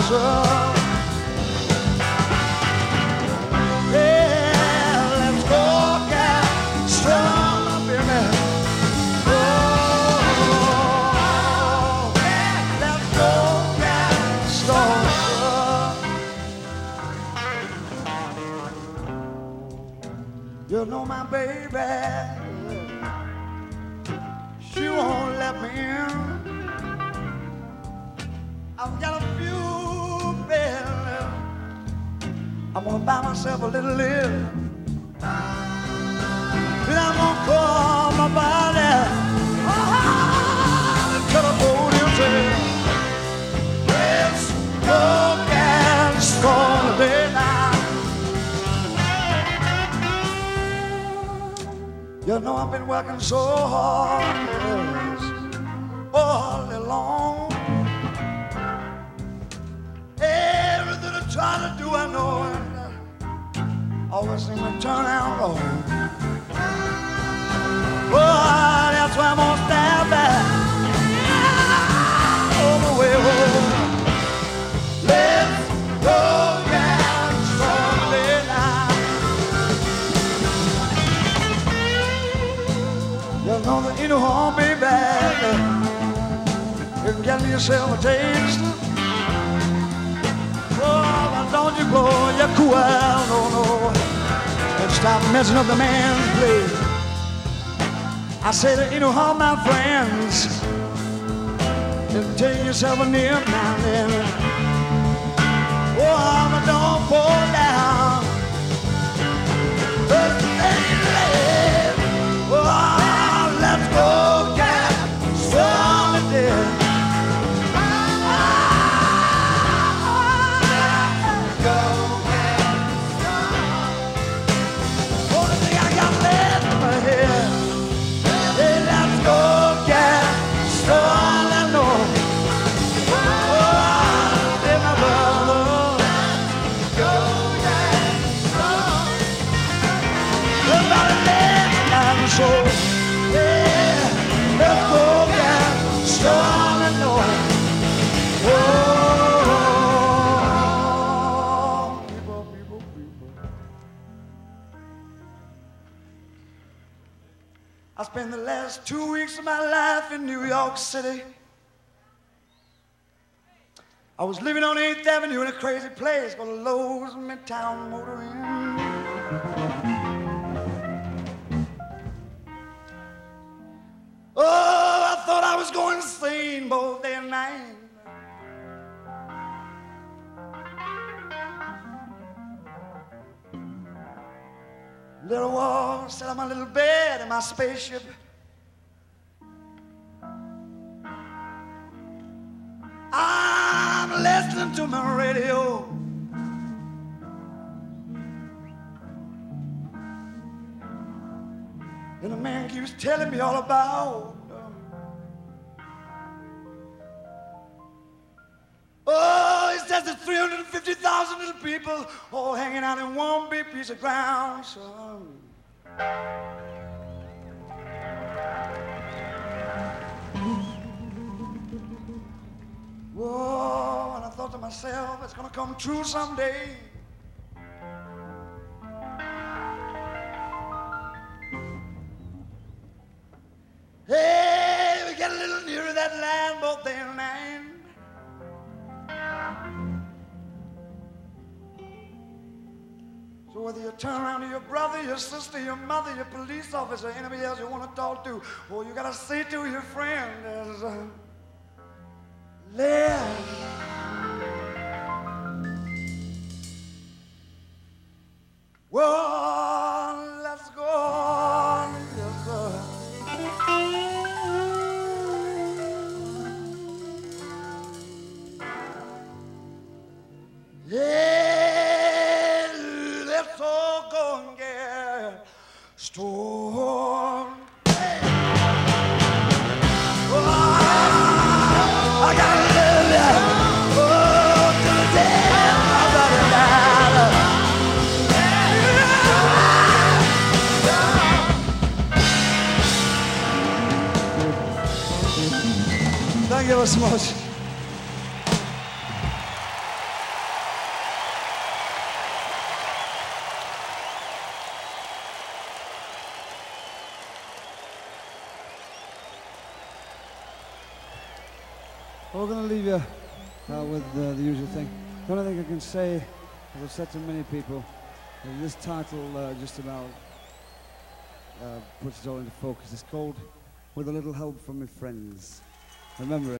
son. Yeah, let's go get strong, baby. Oh, let's go get strong. You know my baby, she won't let me in. I've got a few bills. I'm gonna buy myself a little live. Then I'm gonna call my body to the ponytail. Let's go get strong today now. You know I've been working so hard, yes, all day long. Everything I try to do, I know it always seems to turn out wrong. Oh, that's why I'm gonna stand back all the way home. Let's go get strong now. You know that you know home, baby, you can get yourself a taste. Oh, but don't you go, you're cool, no, and stop messing up the man's place. I say that you know how my friends, you take yourself a nip now and then. Oh, but don't fall down. Oh, let's go get strong today. So, yeah, let's go get strong and know. Oh, people. I spent the last 2 weeks of my life in New York City. I was living on 8th Avenue in a crazy place called Lowe's Midtown Motor Inn. Oh, I thought I was going insane both day and night. There I was, sat on my little bed in my spaceship. I'm listening to my radio. And the man keeps telling me all about oh, he says there's 350,000 little people all hanging out in one big piece of ground, son. Whoa, and I thought to myself, it's gonna come true someday. Hey, we get a little nearer that land both day and night. So whether you turn around to your brother, your sister, your mother, your police officer, anybody else you want to talk to, all you gotta say to your friend is, live. Well, let's go on, yes, sir. Yeah, let's all go and get storm. Hey. Oh, I gotta live ya. Oh, to the death, I gotta die. Thank you so much. We're going to leave you with the usual thing. The only thing I can say, as I've said to many people, this title just about puts it all into focus. It's called With a Little Help from My Friends. Remember it.